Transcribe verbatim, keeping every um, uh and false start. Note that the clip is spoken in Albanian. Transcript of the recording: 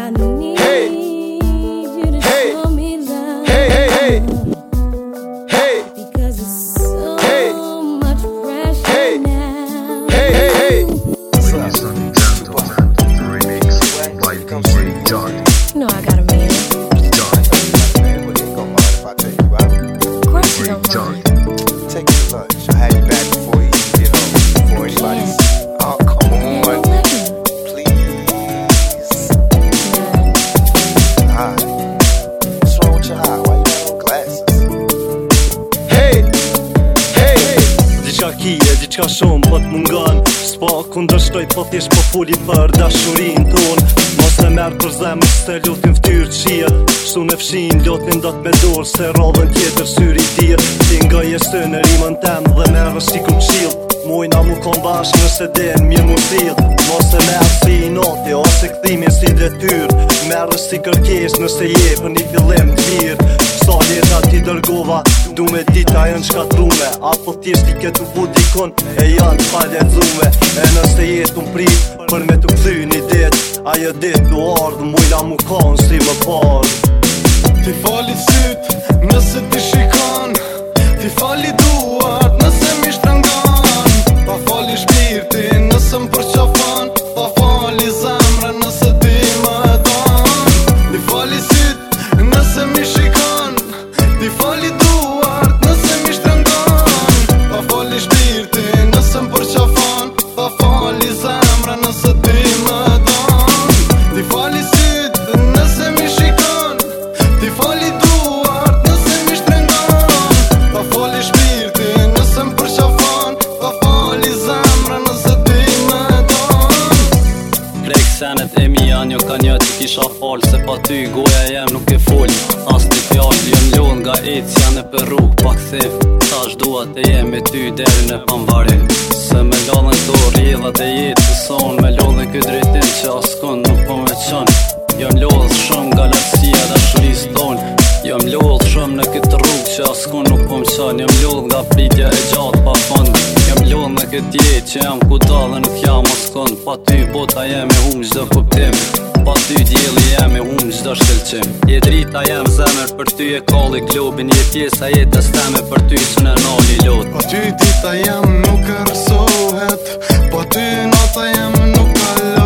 Hey, hey, hey, hey, hey, hey, Because it's so Hey. much pressure Hey. now. hey, hey, hey. Ladies and gentlemen, the remix by D J John. You know I got a man. John, Of course you don't John. mind. Take you to lunch. I'll have you back before you even get home. Before anybody's. Oh, come on. Please. Alright. What's wrong with your eye? Why you got no glasses? Hey, hey, Diçka kije, diçka shumë po t'mungon. S'po kundërshtoj po thjesht po foli për dashurin ton. Mos e merr për zemër se lutin ftyrë qiet. Shtu në fshin lotin do t'me dorë se radhën tjetër syri tir. Ti nga jesë në rimën tem dhe merrë si kum qill. Mujna mu kon bash nëse den mirë mu thill. Mos e merr si i noti ose kthimi si detyr. Merrë si kërkes nëse je për një fillim t'mirë. Sa leta ti dërgova, du me dita janë shkatrume. Apo thjesht i ketu bu dikon e janë t'paletzume. E nëse jetu m'prit për me t'u kthy një dit, ajo dit t'u ardhë mujna mu kon si më parë. Ti fali syt, nëse ti shikon. Ti fali duart, nëse mi shtrëngon. Pa fali shpirtin, nëse m'përqafon. Pa fali zemrën, nëse ti më don. Ti fali syt, nëse mi shikon. Ti fali duart, nëse mi shtrëngon. Pa fali shpirtin, nëse m'përqafon. Pa fali zemrën, nëse ti më don. Ti fali syt, nëse mi shikon. Ti fali duart, nëse mi shtrëngon. Pa fali shpirtin, nëse m'përqafon. Pa fali zemrën, nëse ti më don. Krejk senet e mi janë jo ka një ti kisha falë. Se pa ty goja jem nuk e folë. As një fjallë jem lodh nga ecja në për rrugë pa këthif. Tash dua të jem me ty deri në pamvarim. Se me lodhen këto rjedhat e jetë të son. Me lodhen këtë drejtim që askon nuk po me qën. Jom lodh shumë galaksia dashuris ton. Jom lodh shumë në këtë rrugë që askon nuk po më qën. Jom lodh nga pritja e gjatë pa fund. Jom lodh në këtë jetë që jam kuda dhe nuk jam askon. Pa ty bota jem e hum çdo kuptim. Pa ty djeli jem e hum çdo shkëlqim. Jet rita jem zemër për ty e kalli globin. Je pjesa jetës teme për ty së në nali lot. Pa ty dita jem nuk kërsohet. Pa ty nata jem nuk kalon.